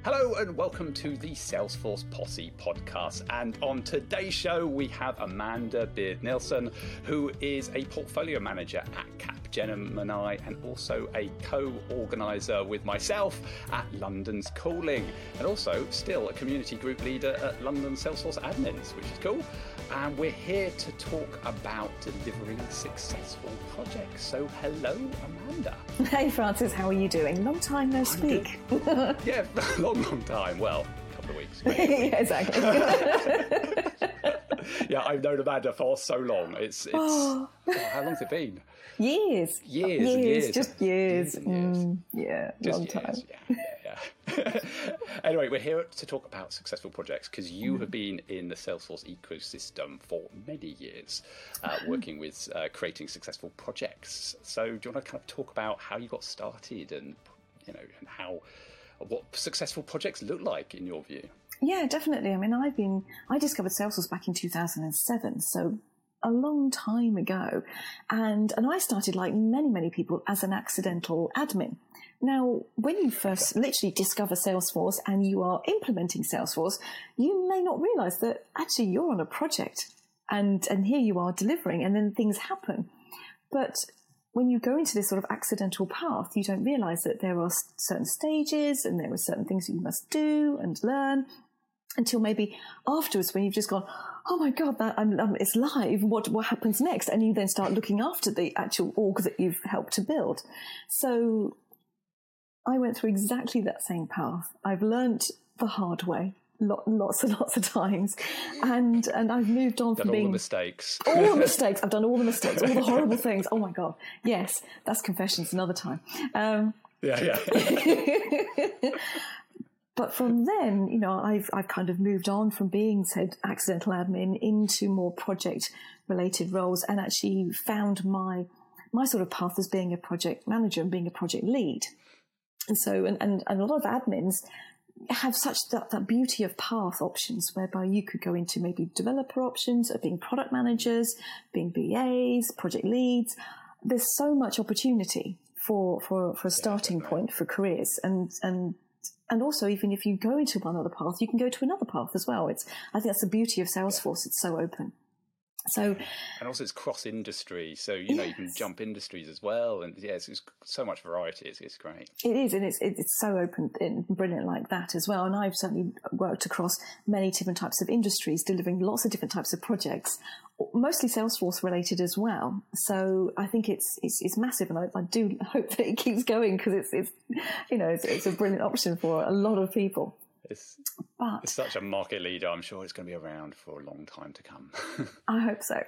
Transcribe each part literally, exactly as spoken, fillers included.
Hello and welcome to the Salesforce Posse podcast. And on today's show, we have Amanda Beard Nilsson, who is a portfolio manager at Capgemini and also a co-organizer with myself at London's Calling, and also still a community group leader at London Salesforce Admins, which is cool. And we're here to talk about delivering successful projects. So hello, Amanda. Hey, Francis, how are you doing? Long time no speak. Yeah, long, long time. Well, a couple of weeks. Yeah, exactly. Yeah, I've known Amanda for so long. It's, it's oh. Oh, how long's it been? Years. Years, years, years. Just years. years, years. Mm, yeah, just long years. time. Yeah, yeah, yeah. Anyway, we're here to talk about successful projects because you mm. have been in the Salesforce ecosystem for many years, uh, working with uh, creating successful projects. So do you want to kind of talk about how you got started and, you know, and how, what successful projects look like in your view? Yeah, definitely. I mean, I've been, I discovered Salesforce back in two thousand seven. So a long time ago. And, and I started, like many, many people, as an accidental admin. Now, when you first literally discover Salesforce and you are implementing Salesforce, you may not realize that actually you're on a project and, and here you are delivering and then things happen. But when you go into this sort of accidental path, you don't realize that there are certain stages and there are certain things that you must do and learn until maybe afterwards when you've just gone, oh my God, that I'm, um, it's live. What what happens next? And you then start looking after the actual org that you've helped to build. So I went through exactly that same path. I've learnt the hard way, lot, lots and lots of times, and and I've moved on done from being all the mistakes. all the mistakes. I've done all the mistakes, all the horrible things. Oh my God, yes, that's confessions another time. Um, yeah, yeah. But from then, you know, I've I've kind of moved on from being, said, accidental admin into more project-related roles, and actually found my my sort of path as being a project manager and being a project lead. And so, and, and, and a lot of admins have such that, that beauty of path options, whereby you could go into maybe developer options, or being product managers, being B As, project leads. There's so much opportunity for for for a starting yeah, point for careers, and and. And also, even if you go into one other path, you can go to another path as well. It's, I think that's the beauty of Salesforce. It's so open. So, and also it's cross-industry, so you know yes. you can jump industries as well, and yes, it's so much variety. It's, it's great. It is, and it's it's so open and brilliant like that as well. And I've certainly worked across many different types of industries, delivering lots of different types of projects, mostly Salesforce related as well. So I think it's it's, it's massive, and I, I do hope that it keeps going because it's it's you know it's, it's a brilliant option for a lot of people. It's, but, it's such a market leader. I'm sure it's going to be around for a long time to come. I hope so.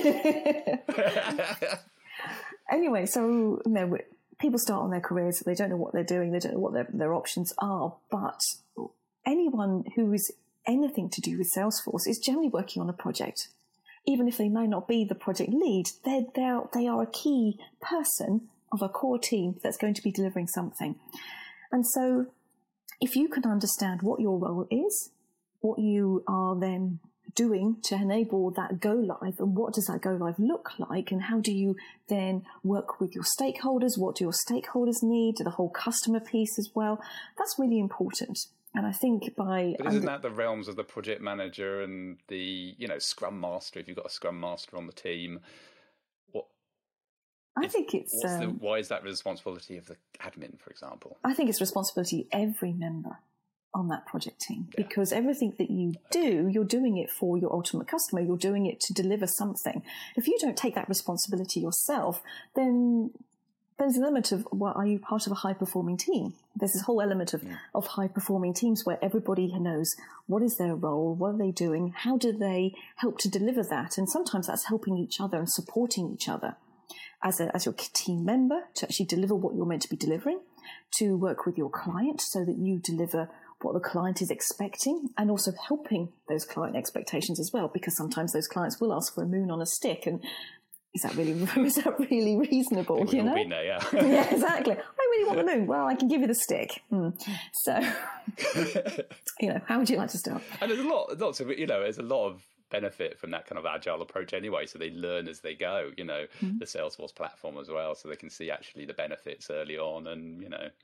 Anyway, so you know, people start on their careers. They don't know what they're doing. They don't know what their, their options are. But anyone who is anything to do with Salesforce is generally working on a project. Even if they may not be the project lead, they're, they're, they are a key person of a core team that's going to be delivering something. And so if you can understand what your role is, what you are then doing to enable that go live, and what does that go live look like, and how do you then work with your stakeholders, what do your stakeholders need, the whole customer piece as well, that's really important. And I think by... But isn't that the realms of the project manager and the, you know, Scrum Master, if you've got a Scrum Master on the team? What? I think it's... What's the, um, why is that the responsibility of the admin, for example? I think it's responsibility of every member on that project team, yeah. Because everything that you do, you're doing it for your ultimate customer. You're doing it to deliver something. If you don't take that responsibility yourself, then there's an element of, well, are you part of a high-performing team? There's this whole element of, yeah. of high-performing teams where everybody knows what is their role, what are they doing, how do they help to deliver that? And sometimes that's helping each other and supporting each other as a, as your team member to actually deliver what you're meant to be delivering, to work with your client so that you deliver what the client is expecting, and also helping those client expectations as well, because sometimes those clients will ask for a moon on a stick, and is that really is that really reasonable? We've you know, been there, yeah. Yeah, exactly. I really want the moon. Well, I can give you the stick. Mm. So, you know, how would you like to start? And there's a lot, lots of you know, there's a lot of benefit from that kind of agile approach anyway. So they learn as they go. You know, mm-hmm. the Salesforce platform as well, so they can see actually the benefits early on, and you know.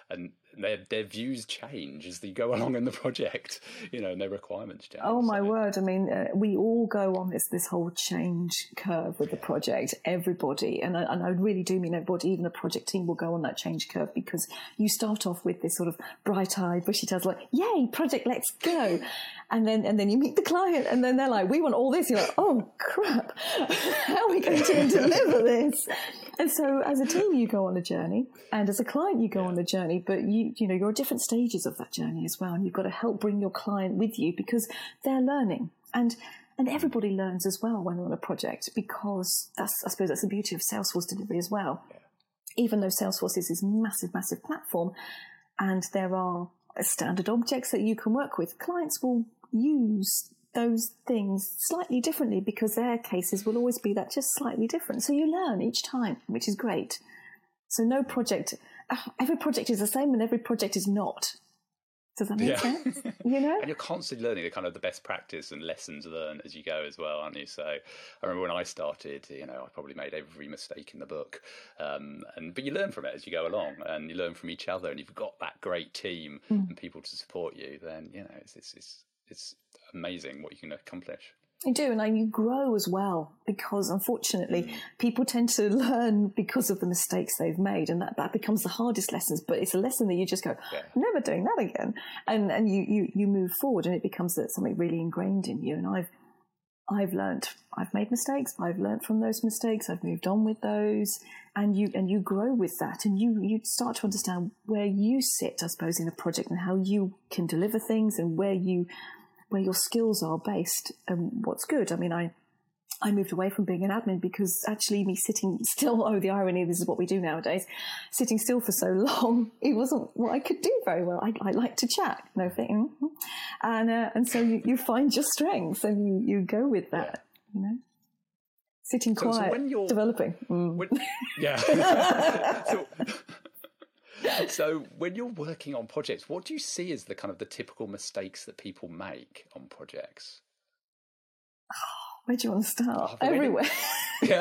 and their their views change as they go along in the project, you know, and their requirements change. Oh my so. word! I mean, uh, we all go on this this whole change curve with the project. Everybody, and I, and I really do mean everybody. Even the project team will go on that change curve, because you start off with this sort of bright-eyed, bushy-tailed, like, "Yay, project, let's go!" And then and then you meet the client, and then they're like, "We want all this." You're like, "Oh crap! How are we going to deliver this?" And so, as a team, you go on a journey, and as a client, you go yeah. on a journey. But you, you know, you're at different stages of that journey as well, and you've got to help bring your client with you, because they're learning, and and everybody learns as well when they're on a project, because that's, I suppose, that's the beauty of Salesforce delivery as well. Yeah. Even though Salesforce is this massive, massive platform, and there are standard objects that you can work with, clients will use those things slightly differently, because their cases will always be that just slightly different. So you learn each time, which is great. So no project, every project is the same and every project is not. Does that make yeah. sense? You know? And you're constantly learning the kind of the best practice and lessons learned as you go as well, aren't you? So I remember when I started, you know, I probably made every mistake in the book. Um, and but you learn from it as you go along, and you learn from each other, and you've got that great team mm. and people to support you, then, you know, it's it's it's, it's amazing what you can accomplish. You do, and you grow as well, because unfortunately mm. people tend to learn because of the mistakes they've made, and that, that becomes the hardest lessons. But it's a lesson that you just go, yeah. I'm never doing that again, and and you, you, you move forward, and it becomes something really ingrained in you. And I've I've learned, I've made mistakes, I've learned from those mistakes, I've moved on with those, and you and you grow with that, and you you start to understand where you sit, I suppose, in a project, and how you can deliver things, and where you. where your skills are based and what's good. I mean, I, I moved away from being an admin because actually me sitting still, oh, the irony, this is what we do nowadays, sitting still for so long, it wasn't what I could do very well. I, I like to chat, no thing. And, uh, and so you, you find your strengths and you, you go with that, you know. Sitting quiet, so, so when you're, developing. Mm. When, yeah. so, So when you're working on projects, what do you see as the kind of the typical mistakes that people make on projects? Oh, where do you want to start? Oh, Everywhere. Yeah.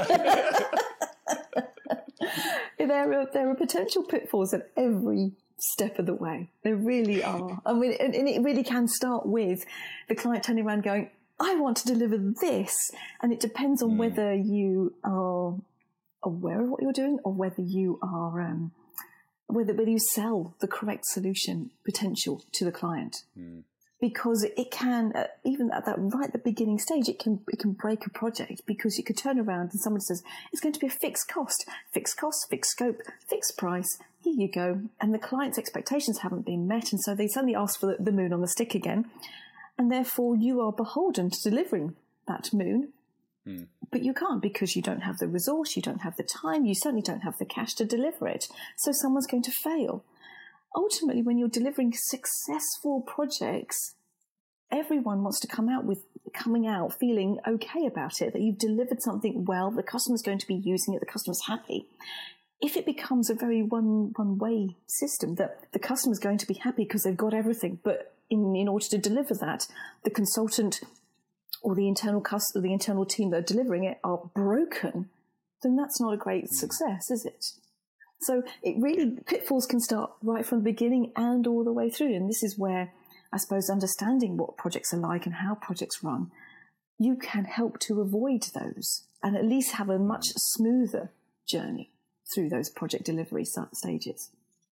there are there are potential pitfalls at every step of the way. There really are. I mean, and, and it really can start with the client turning around going, I want to deliver this. And it depends on mm. whether you are aware of what you're doing, or whether you are... Um, Whether, whether you sell the correct solution potential to the client. Mm. Because it can, uh, even at that right at the beginning stage, it can it can break a project, because you could turn around and someone says, it's going to be a fixed cost, fixed cost, fixed scope, fixed price, here you go. And the client's expectations haven't been met, and so they suddenly ask for the, the moon on the stick again. And therefore you are beholden to delivering that moon. Mm. But you can't, because you don't have the resource, you don't have the time, you certainly don't have the cash to deliver it. So someone's going to fail. Ultimately, when you're delivering successful projects, everyone wants to come out with coming out feeling okay about it, that you've delivered something well, the customer's going to be using it, the customer's happy. If it becomes a very one one way system, that the customer's going to be happy because they've got everything, but in, in order to deliver that, the consultant or the internal customer, the internal team that are delivering it are broken, then that's not a great success, is it? So it really, pitfalls can start right from the beginning and all the way through. And this is where, I suppose, understanding what projects are like and how projects run, you can help to avoid those and at least have a much smoother journey through those project delivery stages.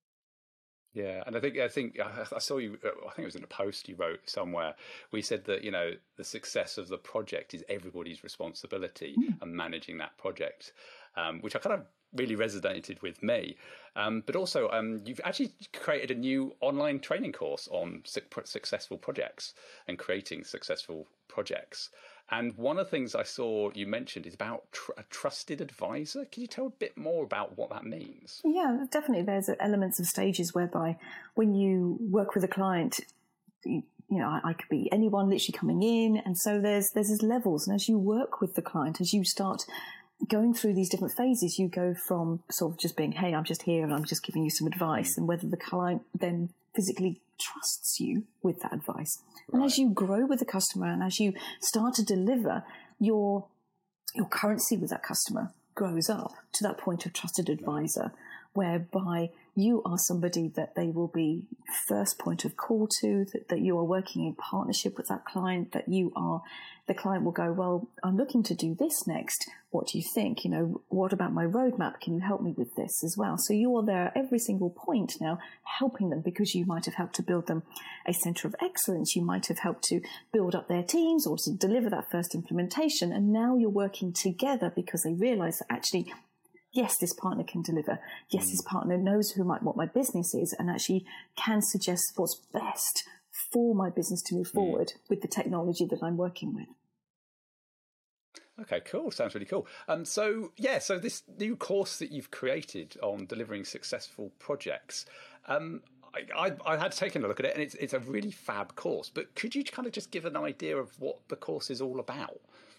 Yeah, and I think I think I saw you. I think it was in a post you wrote somewhere. We said that, you know, the success of the project is everybody's responsibility, mm. and managing that project, um, which I kind of really resonated with me. Um, but also, um, you've actually created a new online training course on su- successful projects and creating successful projects. And one of the things I saw you mentioned is about tr- a trusted advisor. Can you tell a bit more about what that means? Yeah, definitely. There's elements of stages whereby when you work with a client, you, you know, I, I could be anyone literally coming in. And so there's there's these levels. And as you work with the client, as you start going through these different phases, you go from sort of just being, hey, I'm just here and I'm just giving you some advice, and whether the client then physically trusts you with that advice. Right. And as you grow with the customer and as you start to deliver, your your currency with that customer grows up to that point of trusted advisor, whereby you are somebody that they will be first point of call to, that, that you are working in partnership with that client, that you are, the client will go, well, I'm looking to do this next. What do you think? You know, what about my roadmap? Can you help me with this as well? So you are there at every single point now helping them, because you might have helped to build them a center of excellence. You might have helped to build up their teams or to deliver that first implementation. And now you're working together because they realize that actually, yes, this partner can deliver. Yes, this partner knows who my, what my business is and actually can suggest what's best for my business to move forward mm. with the technology that I'm working with. Okay, cool. Sounds really cool. Um, so, yeah, so this new course that you've created on delivering successful projects, um, I, I, I had taken a look at it, and it's, it's a really fab course. But could you kind of just give an idea of what the course is all about?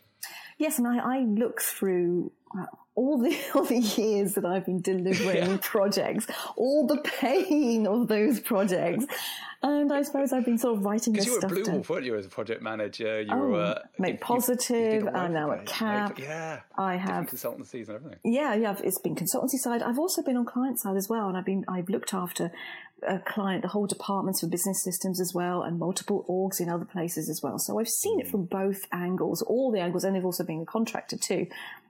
Yes, and I, I look through uh, all the all the years that I've been delivering yeah. projects, all the pain of those projects, and I suppose I've been sort of writing this stuff down. Because you were at Blue Wolf, weren't you, as a project manager? You oh, were uh, Make Positive, and now at CAP. Make, yeah, I have consultancies and everything. Yeah, yeah, it's been consultancy side. I've also been on client side as well, and I've been I've looked after a client, the whole departments for business systems as well, and multiple orgs in other places as well. So I've seen mm. it from both angles, all the angles, and they've also been a contractor too.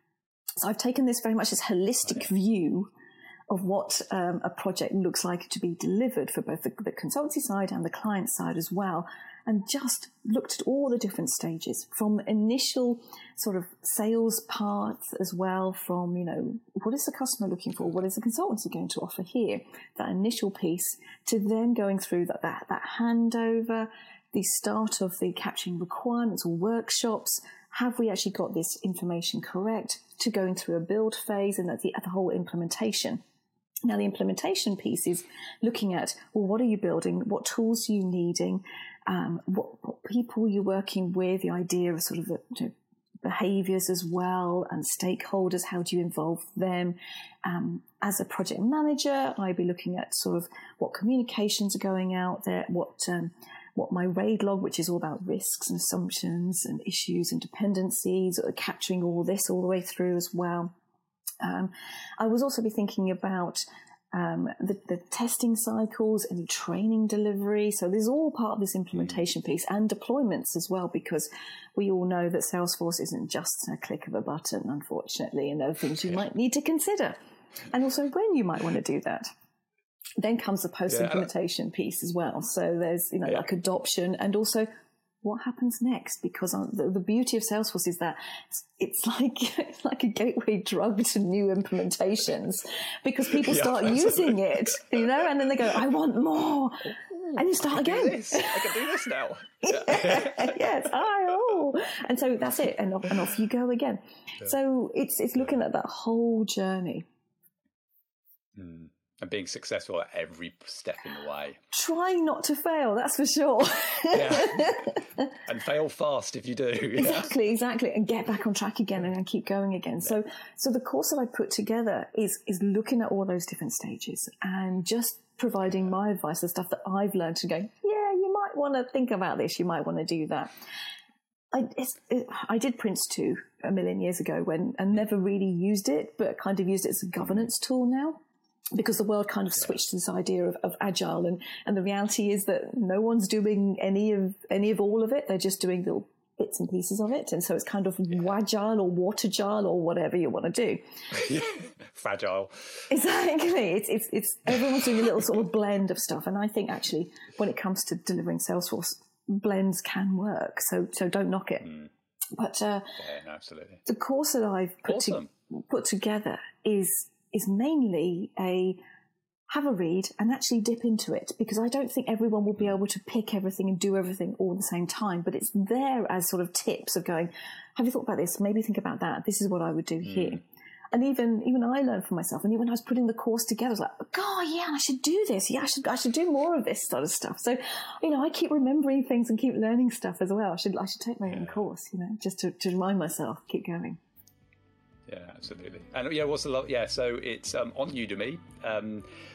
So I've taken this very much as holistic okay. view of what um, a project looks like to be delivered for both the, the consultancy side and the client side as well, and just looked at all the different stages from initial sort of sales parts as well, from, you know, what is the customer looking for? What is the consultancy going to offer here? That initial piece, to then going through that, that, that handover, the start of the capturing requirements or workshops. Have we actually got this information correct? To going through a build phase, and at the, at the whole implementation. Now, the implementation piece is looking at, well, what are you building? What tools are you needing? Um, what, what people you're working with, the idea of sort of the, you know, behaviors as well, and stakeholders, how do you involve them? Um, as a project manager, I'd be looking at sort of what communications are going out there, what um, what my RAID log, which is all about risks and assumptions and issues and dependencies, or capturing all this all the way through as well. Um, I was also be thinking about um, the, the testing cycles, any training delivery. So this is all part of this implementation piece, and deployments as well, because we all know that Salesforce isn't just a click of a button, unfortunately, and there are things you might need to consider, and also when you might want to do that. Then comes the post-implementation yeah. piece as well. So there's, you know, yeah. like adoption, and also what happens next, because the, the beauty of Salesforce is that it's, it's like it's like a gateway drug to new implementations, because people start yeah, using it, you know, and then they go, I want more. And you start I again. Do this. I can do this now. Yeah. Yes, I oh. And so that's it, and off, and off you go again. Yeah. So it's it's looking at that whole journey. Mm. And being successful at every step in the way. Trying not to fail, that's for sure. Yeah. And fail fast if you do. Yeah. Exactly, exactly. And get back on track again and keep going again. Yeah. So so the course that I put together is is looking at all those different stages and just providing my advice, the stuff that I've learned, to go, yeah, you might want to think about this, you might want to do that. I, it's, it, I did Prince two a million years ago when and never really used it, but kind of used it as a governance tool now, because the world kind of switched to this idea of, of agile, and, and the reality is that no one's doing any of any of all of it. They're just doing little bits and pieces of it, and so it's kind of yeah. wagile or watergile or whatever you want to do. Fragile. Exactly. It's it's it's everyone's doing a little sort of blend of stuff, and I think actually when it comes to delivering Salesforce, blends can work. So so don't knock it. Mm. But uh, yeah, absolutely. The course that I've put awesome. to, put together is. is mainly a have a read and actually dip into it, because I don't think everyone will be able to pick everything and do everything all at the same time, but it's there as sort of tips of going, have you thought about this? Maybe think about that. This is what I would do mm. here. And even even I learned for myself, and even when I was putting the course together, I was like, God, yeah, I should do this. Yeah, I should I should do more of this sort of stuff. So, you know, I keep remembering things and keep learning stuff as well. I should I should take my yeah. own course, you know, just to, to remind myself, keep going. Yeah, absolutely. And yeah, what's the lot? Yeah, so it's um, on Udemy, um,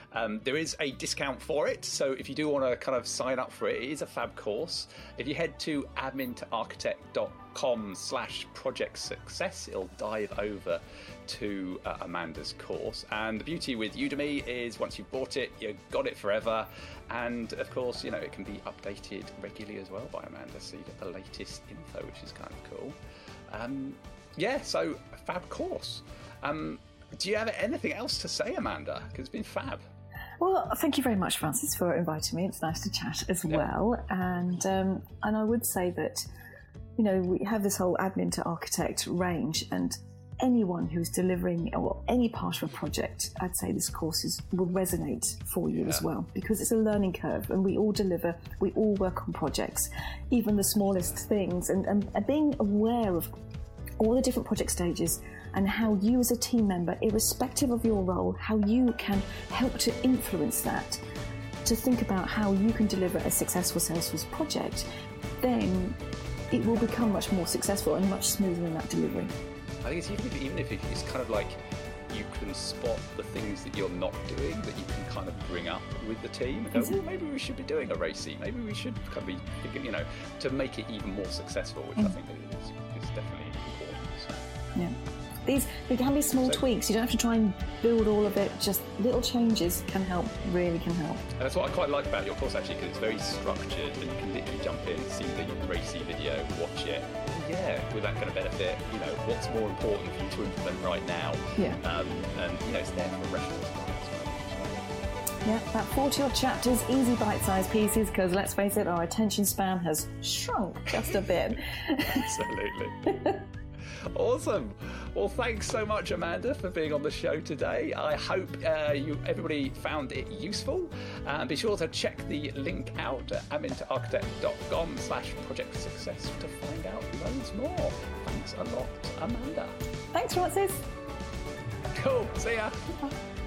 Um, there is a discount for it, so if you do want to kind of sign up for it, it is a fab course. If you head to admin to architect dot com slash project success, it'll dive over to uh, Amanda's course. And the beauty with Udemy is once you've bought it, you've got it forever. And of course, you know, it can be updated regularly as well by Amanda, so you get the latest info, which is kind of cool. Um, yeah, so a fab course. Um, do you have anything else to say, Amanda? Because it's been fab. Well, thank you very much, Francis, for inviting me. It's nice to chat as yeah. well. And um, and I would say that, you know, we have this whole admin to architect range, and anyone who's delivering or any part of a project, I'd say this course is, will resonate for you yeah. as well, because it's a learning curve, and we all deliver, we all work on projects, even the smallest things, and, and, and being aware of all the different project stages and how you as a team member, irrespective of your role, how you can help to influence that, to think about how you can deliver a successful Salesforce project, then it will become much more successful and much smoother in that delivery. I think it's even if, even if it's kind of like you can spot the things that you're not doing that you can kind of bring up with the team and go, exactly. well, maybe we should be doing a RACI, maybe we should kind of be thinking, you know, to make it even more successful, which mm. I think is, is definitely important. So. Yeah. These, they can be small so, tweaks. You don't have to try and build all of it. Just little changes can help, really can help. And that's what I quite like about your course, actually, because it's very structured and you can literally jump in, see the RACI video, watch it. Yeah, with that kind of benefit, you know, what's more important for you to implement right now? Yeah. Um, and, you know, it's there for reference. Yeah, about forty odd chapters, easy bite-sized pieces, because let's face it, our attention span has shrunk just a bit. Absolutely. Awesome. Well, thanks so much, Amanda, for being on the show today. I hope uh, you everybody found it useful. Uh, be sure to check the link out at admin to architect dot com slash project success to find out loads more. Thanks a lot, Amanda. Thanks, Francis. Cool. See ya.